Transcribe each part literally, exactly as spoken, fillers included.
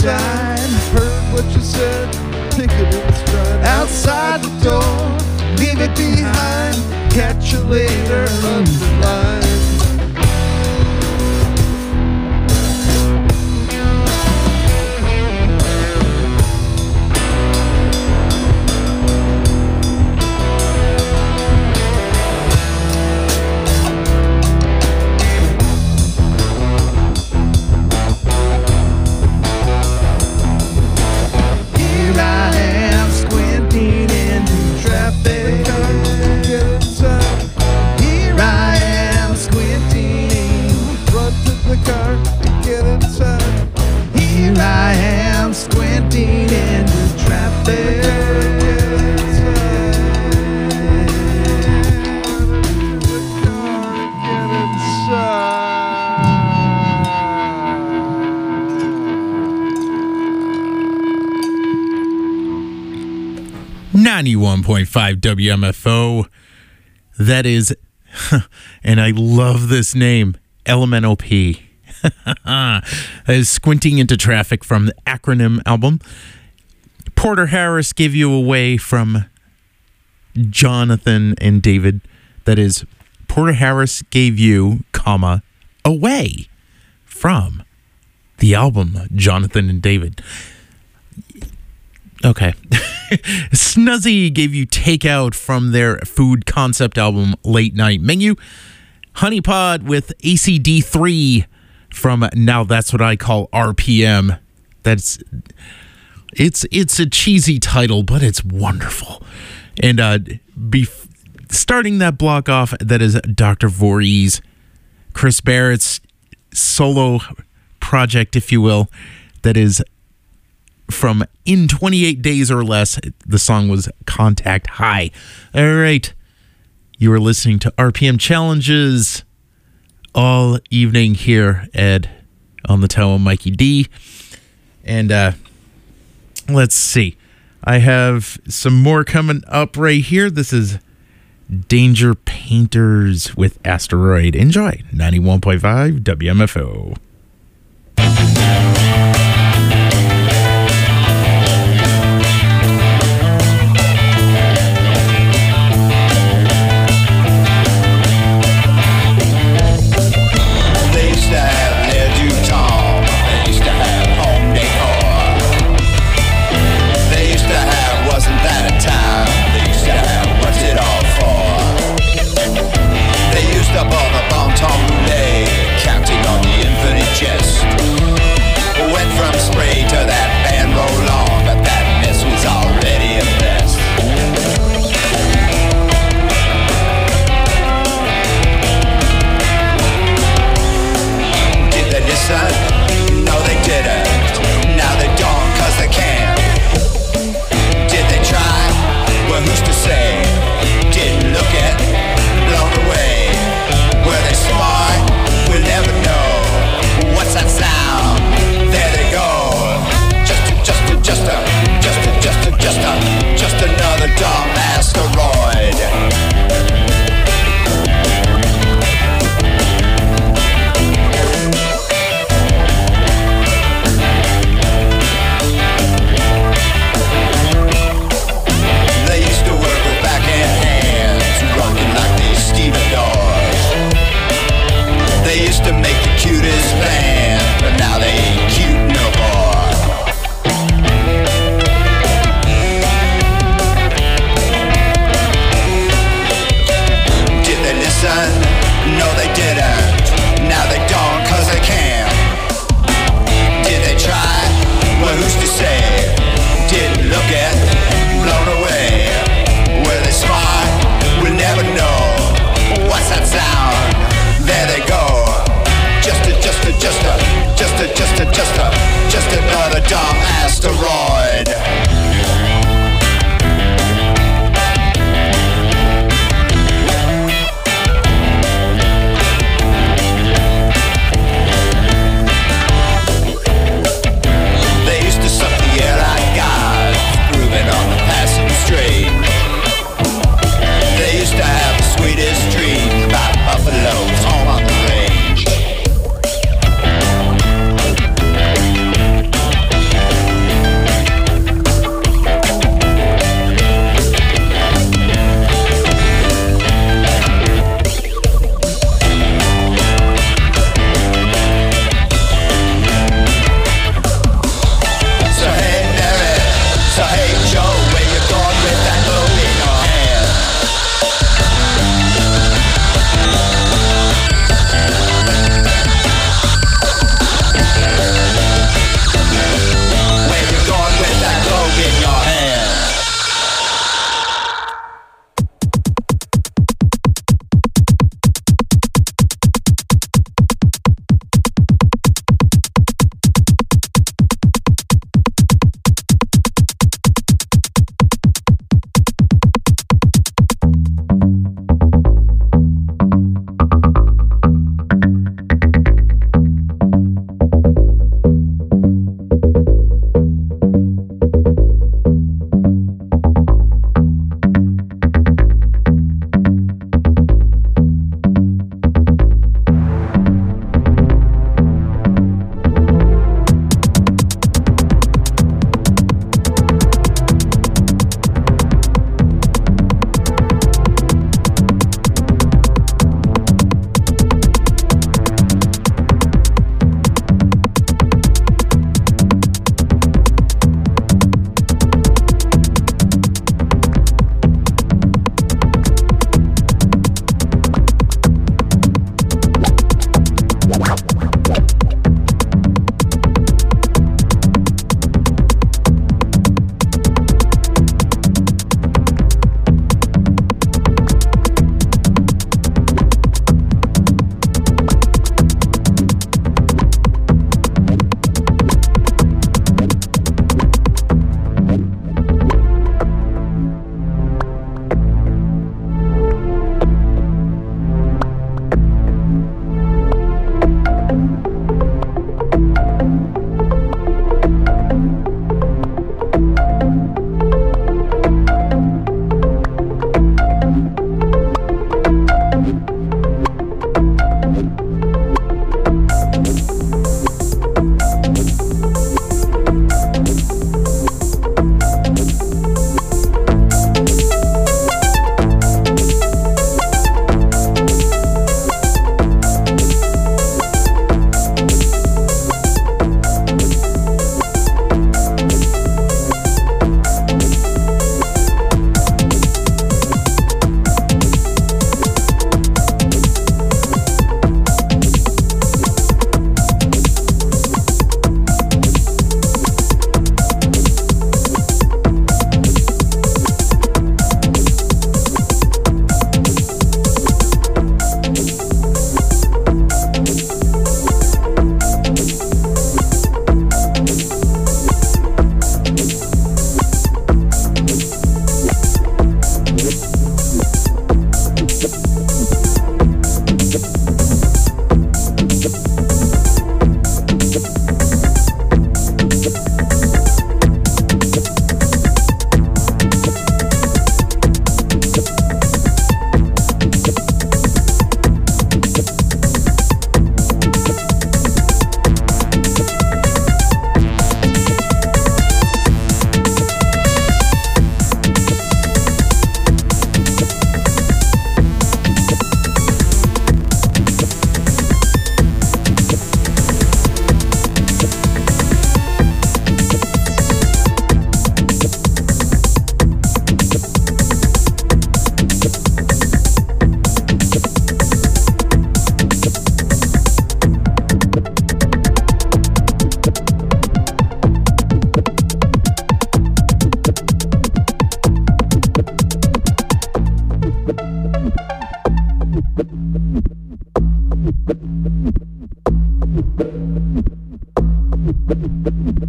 inside. Heard what you said, take it in stride. Outside the door, leave it behind. Catch you later, underline. ninety-one point five W M F O. That is, and I love this name, L M N O P. Is Squinting into Traffic from the Acronym album. Porter Harris gave you away from Jonathan and David. That is, Porter Harris gave you, comma, away from the album Jonathan and David. Okay. Snuzzy gave you Takeout from their food concept album Late Night Menu. Honeypot with A C D three from Now That's What I Call R P M. That's it's it's a cheesy title, but it's wonderful. And uh bef- starting that block off, that is Doctor Voorhees, Chris Barrett's solo project, if you will, that is from In twenty-eight Days or Less. The song was Contact High. All right. You are listening to R P M Challenges all evening here, Ed, on the Tower, Mikey D. And uh, let's see. I have some more coming up right here. This is Danger Painters with Asteroid. Enjoy. ninety-one point five W M F O. Up on the bon ton roulette, counting on the infinite jest.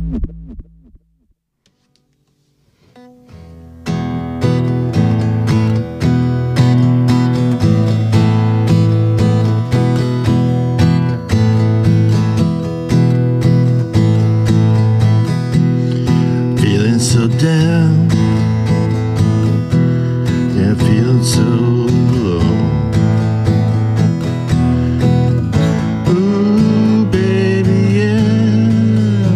Feeling so down, yeah, feeling so low. Ooh, baby, yeah.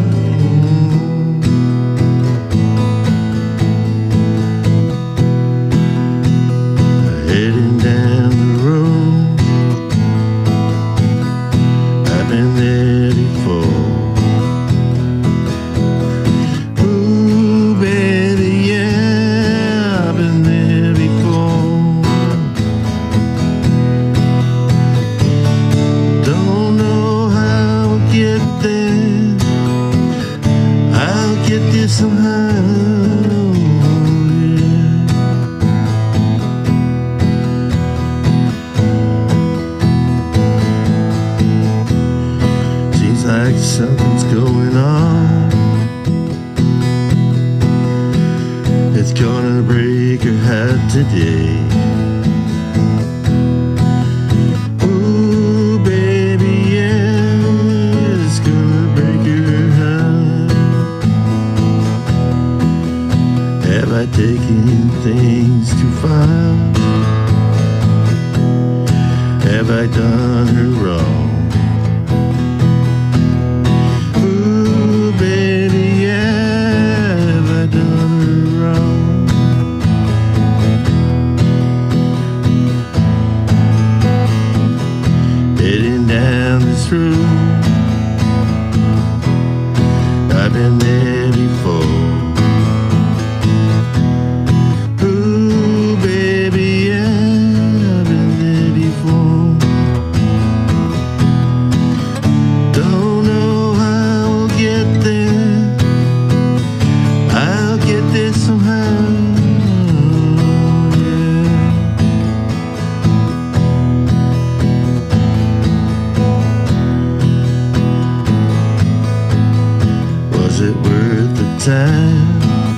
Heading down the road, I've been there before. Somehow, yeah. Seems like something's going on. It's gonna break her heart today. Ooh, baby, yeah, it's gonna break her heart. Have I taken things too far? Have I done her wrong? Ooh, baby, yeah, have I done her wrong? Heading down this road, I've been there before. Was it worth the time?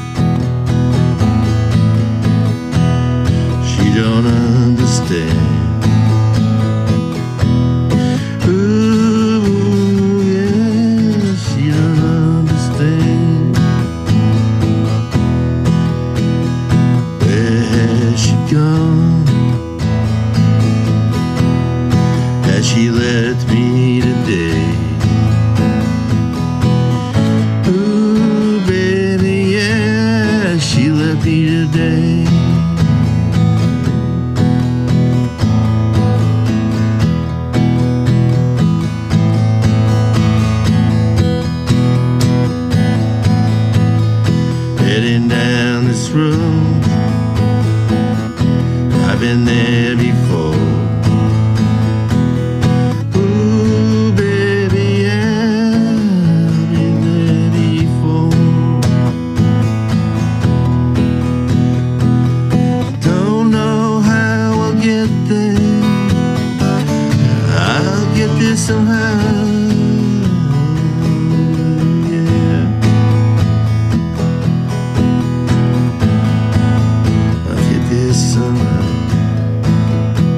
She don't understand. Ooh, yeah, she don't understand. Where has she gone? Has she left me today? She left me today. Heading down this road, I've been there before. Ooh, baby, yeah, I've been there before. I'll get there somehow, yeah. I'll get there somehow.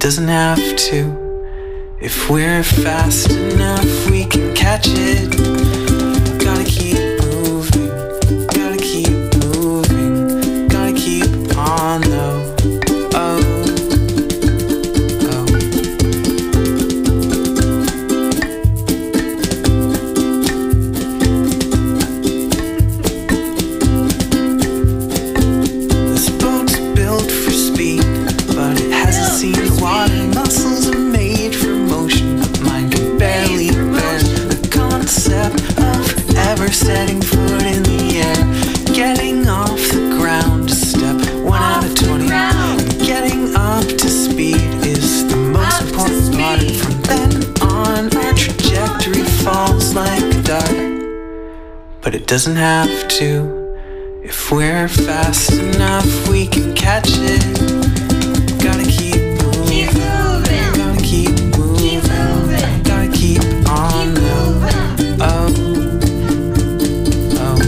doesn't have to. If we're fast enough, we can catch it. Gotta keep moving, gotta keep moving, gotta keep on though. Oh, oh. This boat's built for speed, but it hasn't seen the water. Muscles are made for motion, but mine can barely bear the concept of ever setting foot in the air. Getting off the ground, a step one out of twenty. Getting up to speed is the most important part. And from then on, our trajectory falls like a dart. But it doesn't have to. If we're fast enough, we can catch it. Gotta keep moving, gotta keep moving, gotta keep on moving. Oh, oh.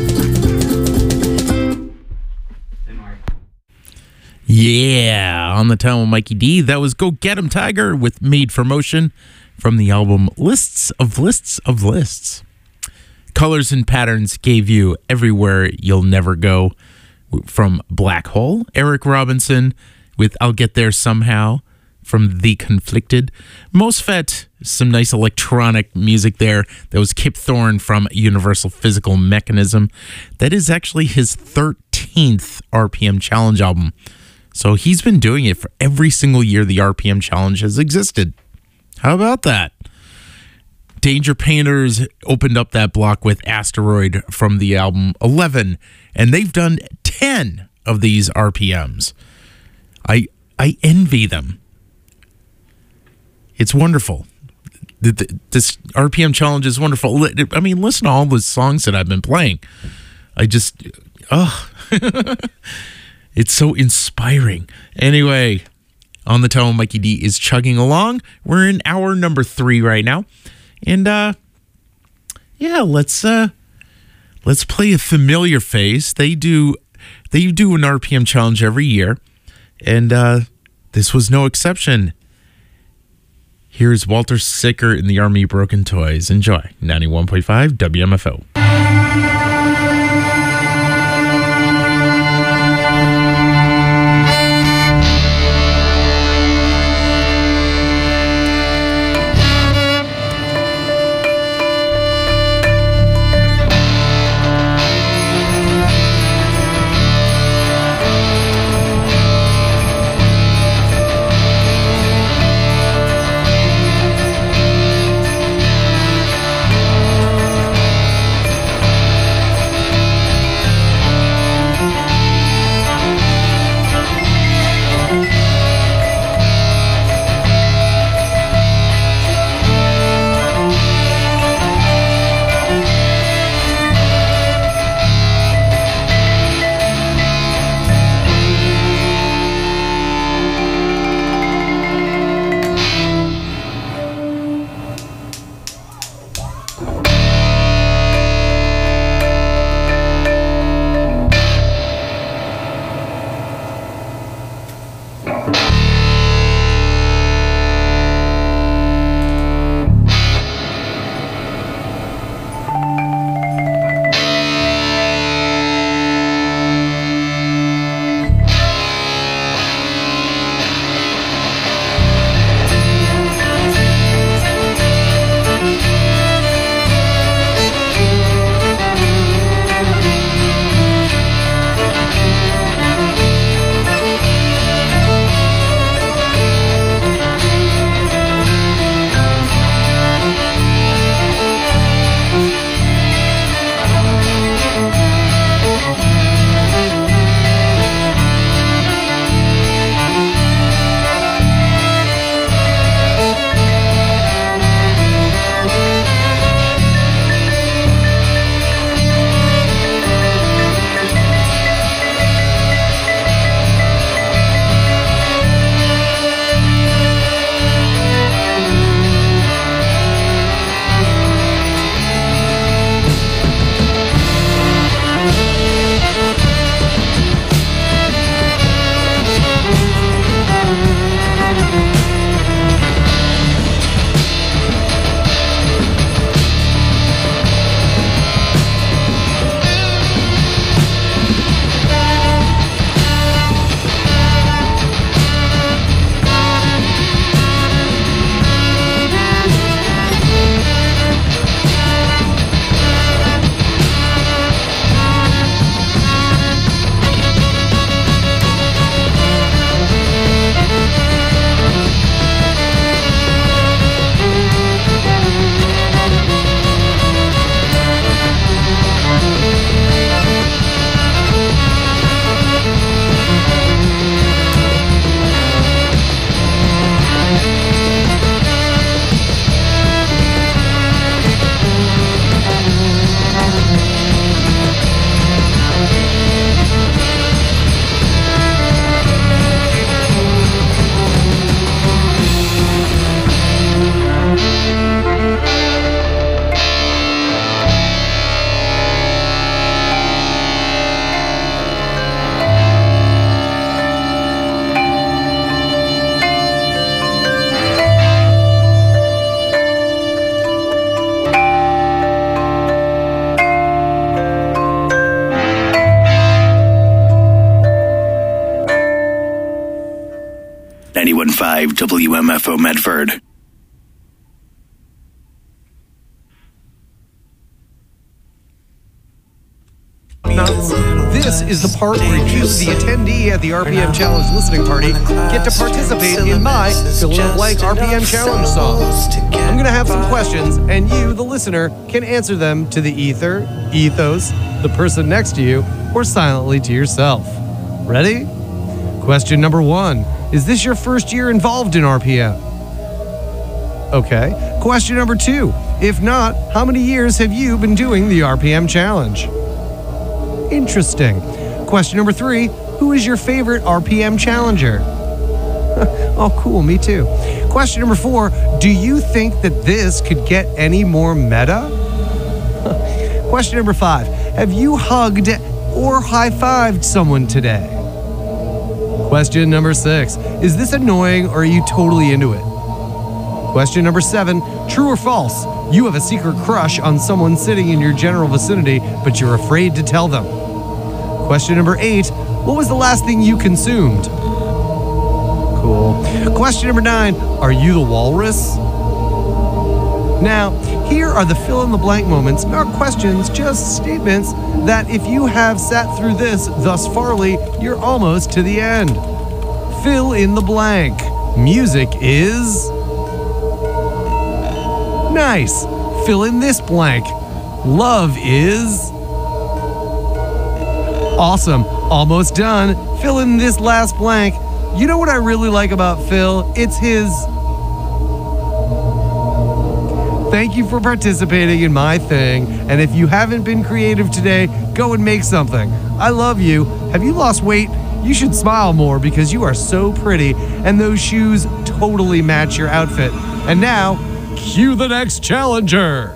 Yeah, on the town with Mikey D. That was Go Get 'Em Tiger with Made for Motion from the album Lists of Lists of Lists. Colors and Patterns gave you Everywhere You'll Never Go from Black Hole. Eric Robinson with I'll Get There Somehow from The Conflicted. Mosfet, some nice electronic music there. That was Kip Thorne from Universal Physical Mechanism. That is actually his thirteenth R P M Challenge album. So he's been doing it for every single year the R P M Challenge has existed. How about that? Danger Painters opened up that block with Asteroid from the album eleven, and they've done ten of these R P Ms. I I envy them. It's wonderful. This R P M Challenge is wonderful. I mean, listen to all the songs that I've been playing. I just, oh, it's so inspiring. Anyway, On the Town, Mikey D is chugging along. We're in hour number three right now. And uh, yeah, let's uh, let's play a familiar face. They do they do an R P M challenge every year, and uh, this was no exception. Here's Walter Sicker in the Army Broken Toys. Enjoy ninety-one point five W M F O. ninety-one point five W M F O Medford. Now, this is the part where you, the attendee at the R P M Challenge listening party, get to participate in my fill in the blank R P M Challenge song. I'm going to have some questions, and you, the listener, can answer them to the ether, ethos, the person next to you, or silently to yourself. Ready? Question number one. Is this your first year involved in R P M? Okay. Question number two. If not, how many years have you been doing the R P M Challenge? Interesting. Question number three. Who is your favorite R P M challenger? Oh, cool. Me too. Question number four. Do you think that this could get any more meta? Question number five. Have you hugged or high-fived someone today? Question number six. Is this annoying or are you totally into it? Question number seven. True or false? You have a secret crush on someone sitting in your general vicinity, but you're afraid to tell them. Question number eight. What was the last thing you consumed? Cool. Question number nine. Are you the walrus? Now, here are the fill-in-the-blank moments, not questions, just statements that if you have sat through this thus farly, you're almost to the end. Fill in the blank. Music is... Nice. Fill in this blank. Love is... Awesome. Almost done. Fill in this last blank. You know what I really like about Phil? It's his... Thank you for participating in my thing. And if you haven't been creative today, go and make something. I love you. Have you lost weight? You should smile more because you are so pretty. And those shoes totally match your outfit. And now, cue the next challenger.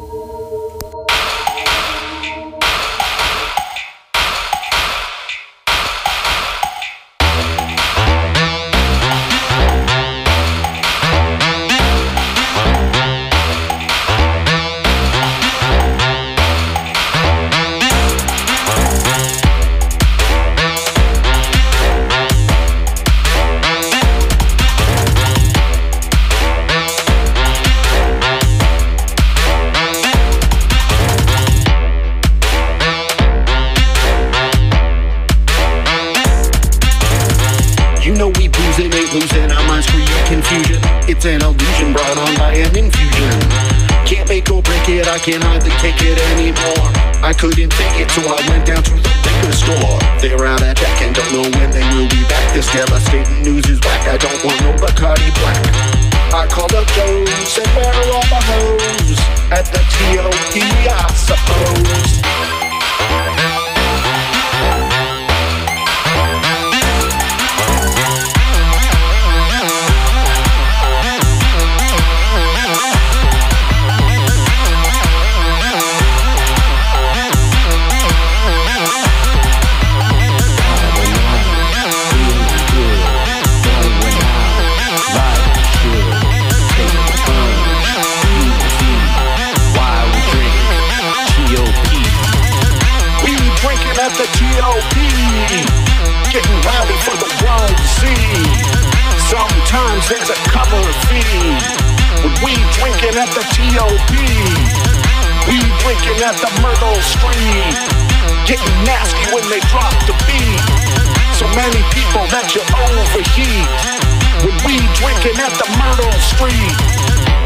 I can't hardly take it anymore. I couldn't take it, so I went down to the liquor store. They're out of check and don't know when they will be back. This devastating news is whack. I don't want no Bacardi Black. I called up Joe, said where are all the hoes? At the T O P, I suppose. The T O P, getting rowdy for the world to see. Sometimes there's a cover fee. When we drinking at the T O P, we drinking at the Myrtle Street. Getting nasty when they drop the beat. So many people that you overheat. When we drinking at the Myrtle Street.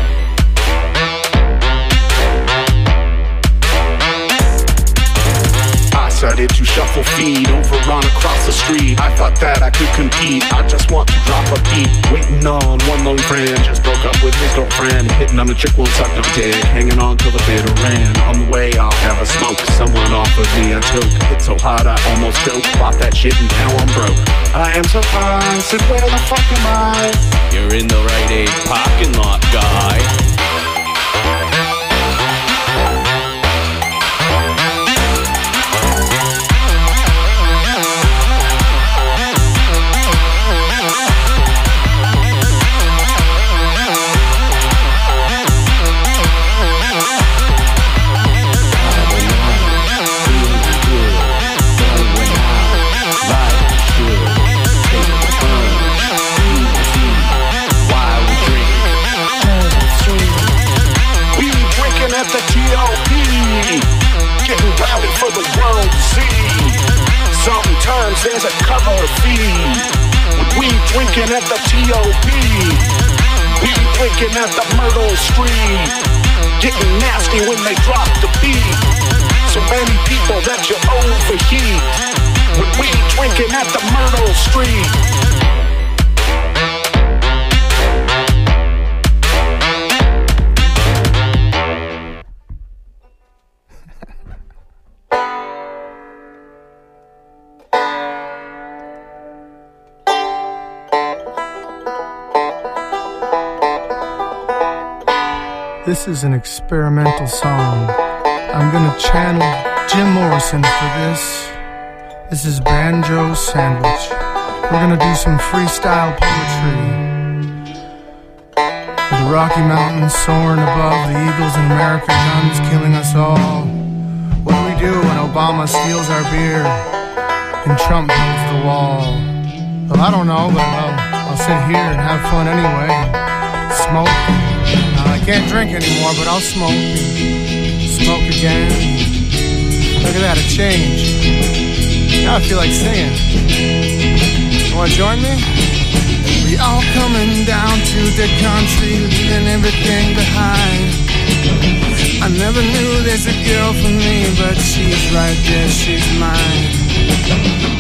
Decided to shuffle feet over on across the street. I thought that I could compete. I just want to drop a beat. Waiting on one lone friend. Just broke up with his girlfriend. Hitting on the chick won't suck no dick. Hanging on till the bitter end. On the way I'll have a smoke. Someone offered me a toke. It's so hot I almost choked. Bought that shit and now I'm broke. I am so high. Said where the fuck am I? You're in the Rite Aid parking lot, guy. Sometimes there's a cover fee. We drinking at the T O P. We drinking at the Myrtle Street. Getting nasty when they drop the beat. So many people that you overheat. When we drinking at the Myrtle Street. This is an experimental song. I'm gonna channel Jim Morrison for this. This is Banjo Sandwich. We're gonna do some freestyle poetry. The Rocky Mountains soaring above, the eagles in America, guns killing us all. What do we do when Obama steals our beer and Trump builds the wall? Well, I don't know, but I'll, I'll sit here and have fun anyway. Smoke. I can't drink anymore, but I'll smoke and smoke again. Look at that, it changed. Now I feel like singing. You wanna join me? We all coming down to the country, leaving everything behind. I never knew there's a girl for me, but she's right there, she's mine.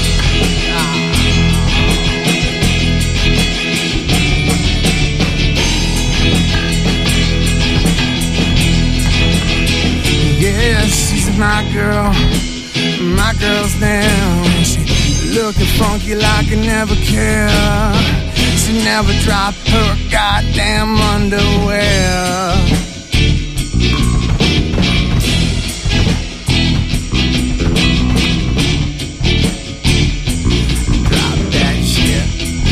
Yeah, she's my girl, my girl's down. She looking funky like I never care. She never dropped her goddamn underwear. Drop that shit.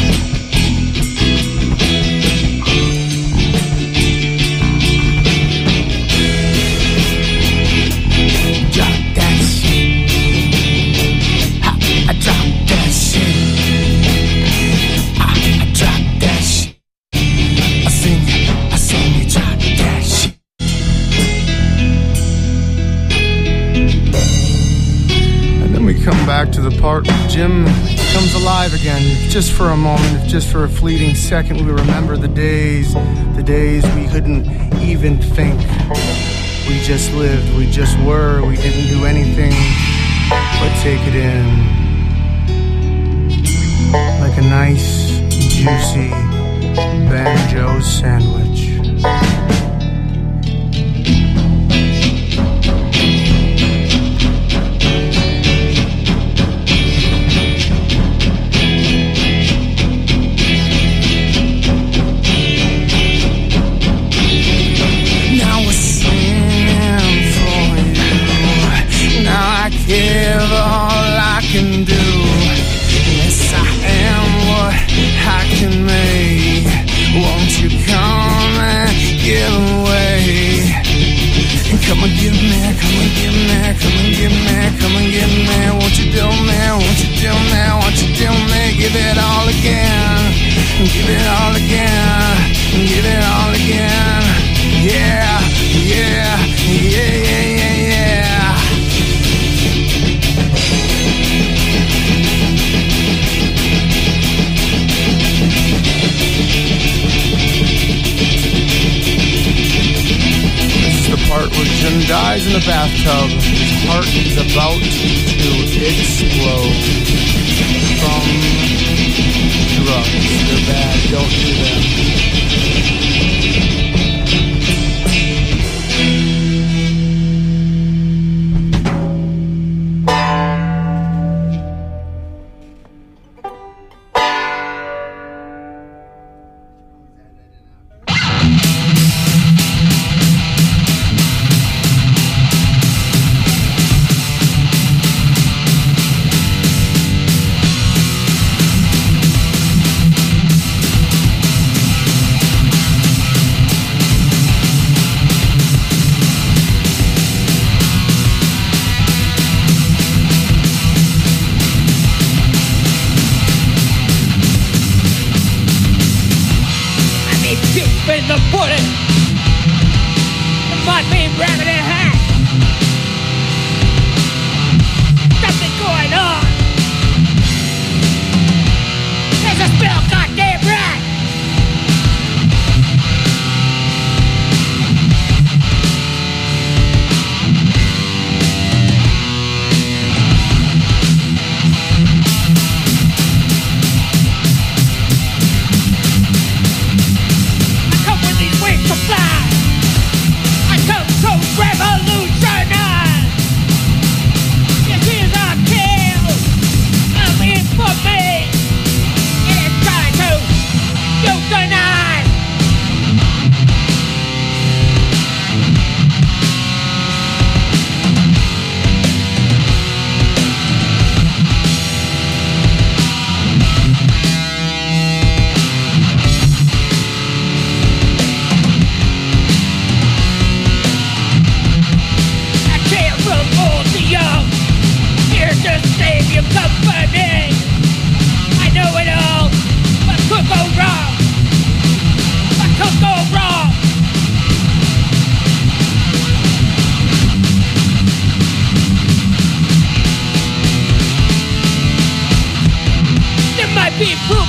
Come back to the part where Jim comes alive again, just for a moment, just for a fleeting second. We remember the days, the days we couldn't even think. We just lived, we just were, we didn't do anything but take it in. Like a nice, juicy banjo sandwich. Give all I can do. Yes, I am what I can make. Won't you come and give away? And come and give me, come and give me, come and give me, come and give me. Won't you do me, won't you do me, won't you do me? Give it all again, give it all again, give it all again. Yeah, yeah, yeah, yeah, yeah, yeah. The part where Jim dies in the bathtub. His heart is about to explode from drugs. They're bad, don't do them. in the pudding. It might be rabbit hat. Something going on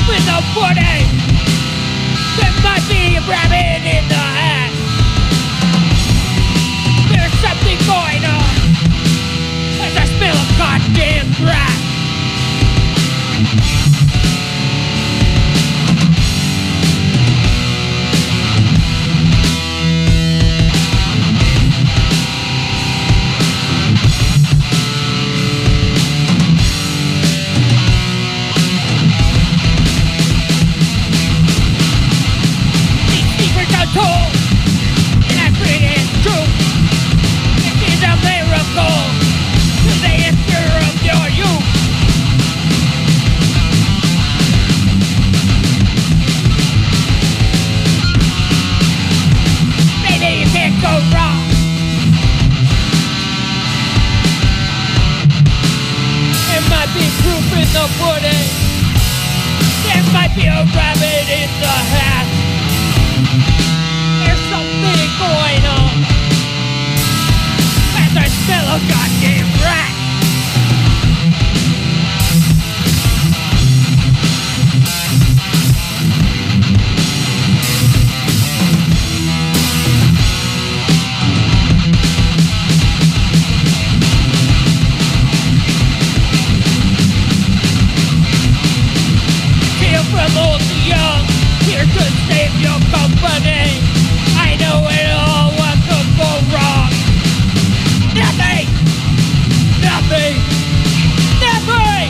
with the pudding. There might be a rabbit in the hat. There's something going on as I smell a goddamn rat. Told, and I pray it's true. It is a miracle to the answer of your youth. Maybe you can't go wrong. There might be proof in the pudding. There might be a rabbit in the hat. There's something going on as I smell a goddamn rat. Here from old to young, here to save your company. I know it all, what could go wrong. Nothing! Nothing! Nothing!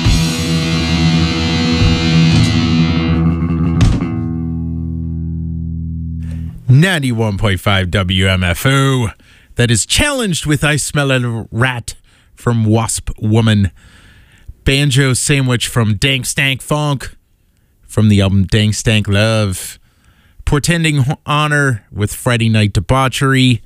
ninety-one point five W M F O. That is Challenged with I Smell a Rat from Wasp Woman. Banjo Sandwich from Dank Stank Funk from the album Dank Stank Love. Portending Honor with Friday Night Debauchery.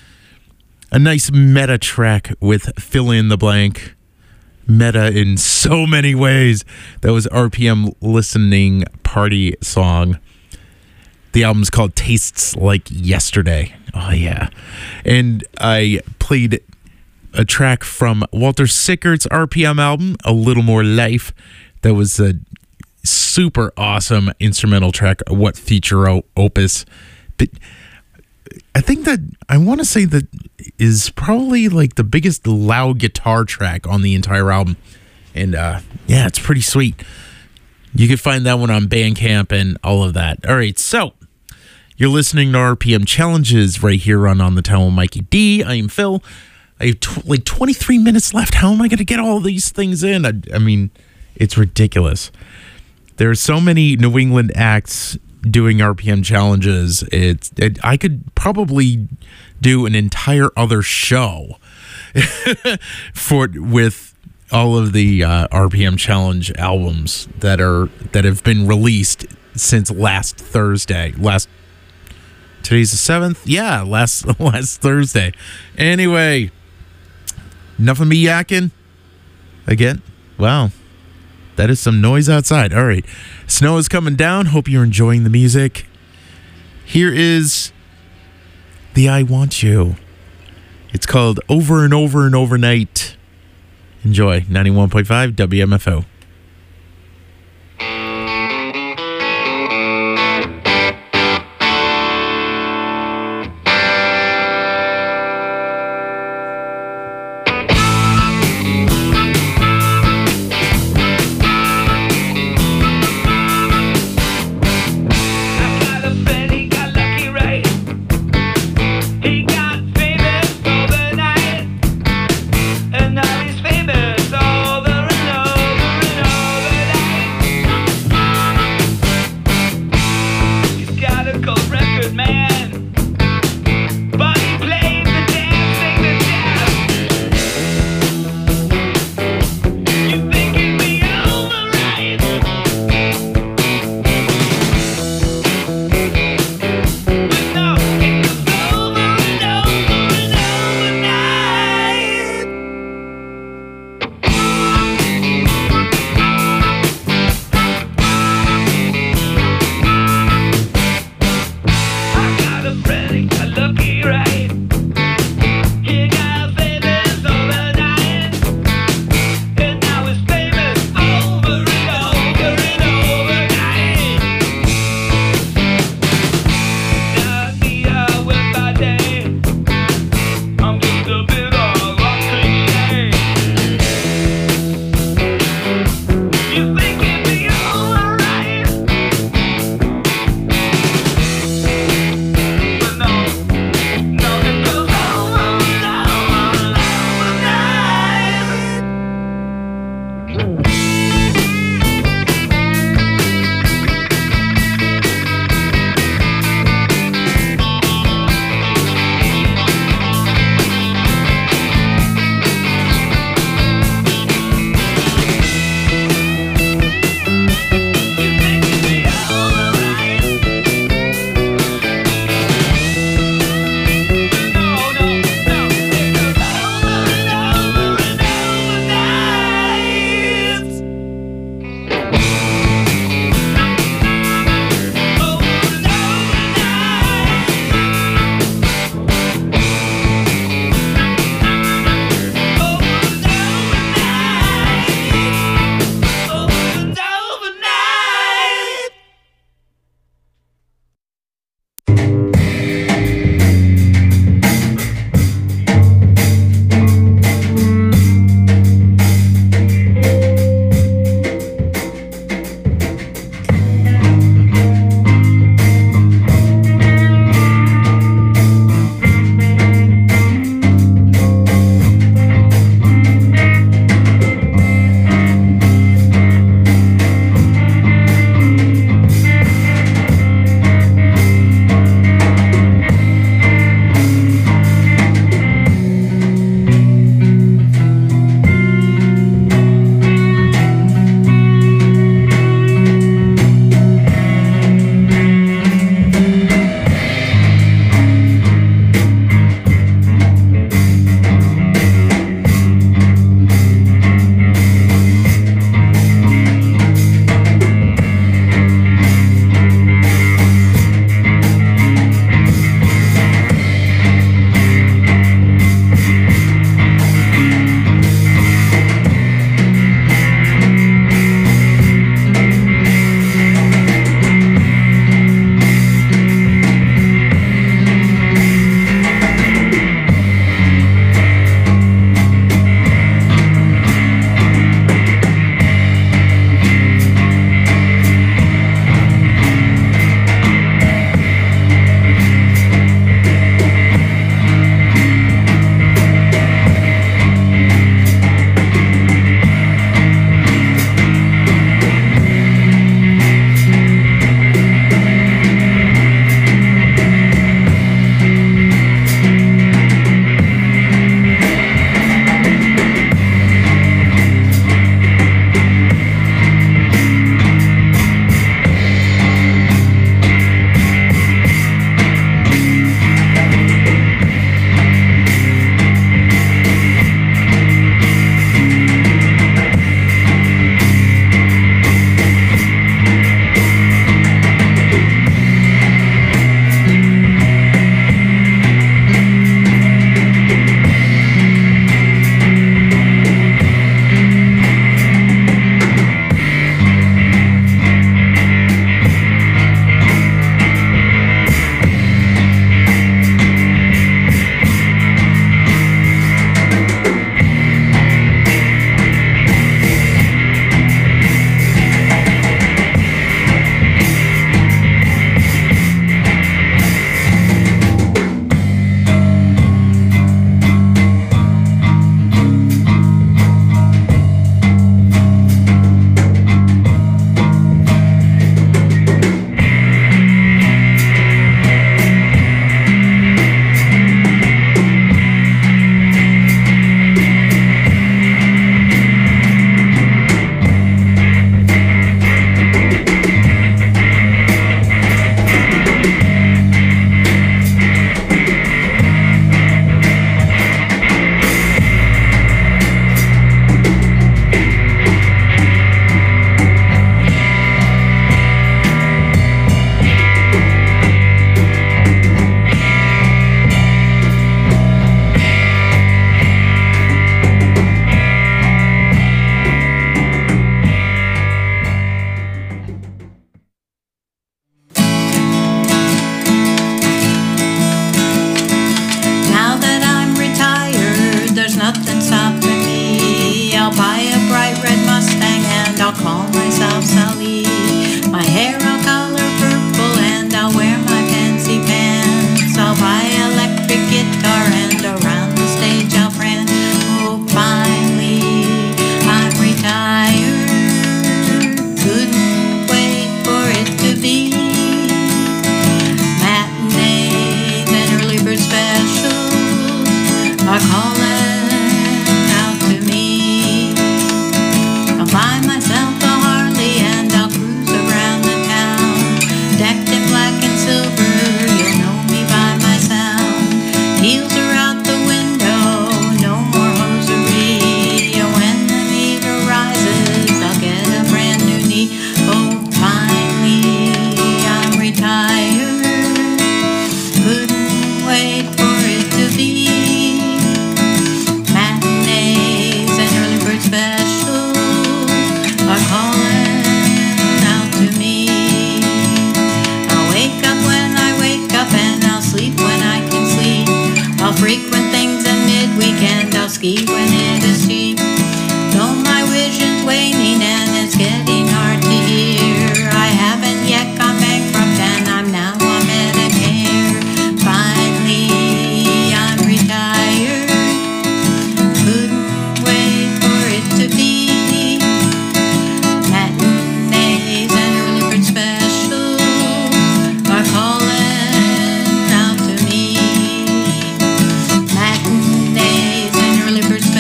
A nice meta track with Fill in the Blank. Meta in so many ways. That was R P M Listening Party Song. The album's called Tastes Like Yesterday. Oh, yeah. And I played a track from Walter Sickert's R P M album, A Little More Life. That was a super awesome instrumental track, What Future o- Opus. But I think that I want to say that is probably like the biggest loud guitar track on the entire album. And uh, yeah, it's pretty sweet. You can find that one on Bandcamp and all of that. All right, so you're listening to R P M Challenges right here on On the Town with Mikey D. I am Phil. I have tw- like twenty-three minutes left. How am I going to get all these things in? I, I mean, it's ridiculous. There are so many New England acts doing R P M Challenges. It's it, I could probably do an entire other show for with all of the uh, R P M Challenge albums that are that have been released since last Thursday. Last today's the seventh. Yeah, last last Thursday. Anyway, enough of me yakking again. Wow. That is some noise outside. All right. Snow is coming down. Hope you're enjoying the music. Here is the I Want You. It's called Over and Over and Overnight. Enjoy. ninety-one point five W M F O. Famous over and over. feet when it is cheap. Though my vision's waning and it's getting hard to hear, I haven't yet gone bankrupt and I'm now on Medicare. Finally, I'm retired. Couldn't wait for it to be. Matinees and early bird specials are calling out to me. Matinees and early bird specials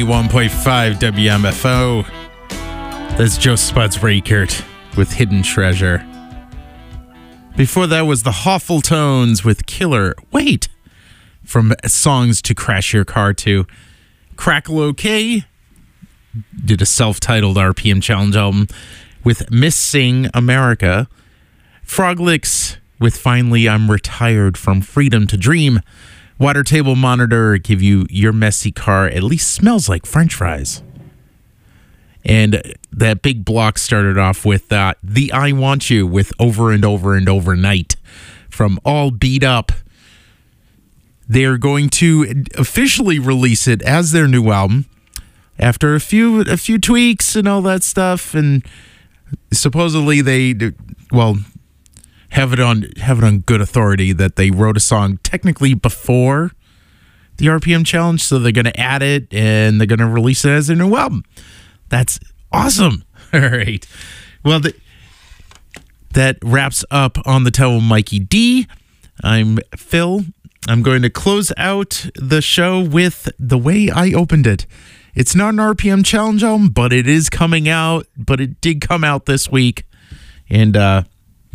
ninety-one point five W M F O. That's Joe Spuds Rakert with Hidden Treasure. Before that was the Hawful Tones with Killer. Wait. From Songs to Crash Your Car to. Crackle OK did a self-titled R P M challenge album with Missing America. Froglix with Finally I'm Retired from Freedom to Dream. Water Table Monitor give you Your Messy Car at least smells like French fries. And that big block started off with uh, The I Want You with Over and Over and Overnight from All Beat Up. They're going to officially release it as their new album after a few a few tweaks and all that stuff, and supposedly they well have it on have it on good authority that they wrote a song technically before the R P M challenge, so they're going to add it and they're going to release it as their new album. That's awesome. All right. Well, the, that wraps up on the Tell Mikey D. I'm Phil. I'm going to close out the show with the way I opened it. It's not an R P M challenge album, but it is coming out. But it did come out this week. And uh,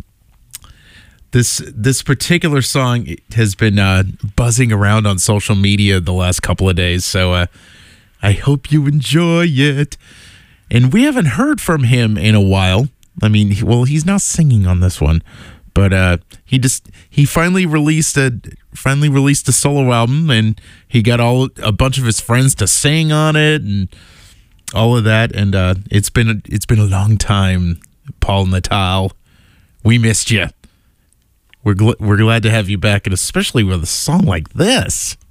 this this particular song has been uh, buzzing around on social media the last couple of days. So uh, I hope you enjoy it. And we haven't heard from him in a while. I mean, well, he's not singing on this one. But uh, he just he finally released a finally released a solo album, and he got all a bunch of his friends to sing on it and all of that. And uh, it's been a, it's been a long time, Paul Natal. We missed you. We're gl- we're glad to have you back, and especially with a song like this.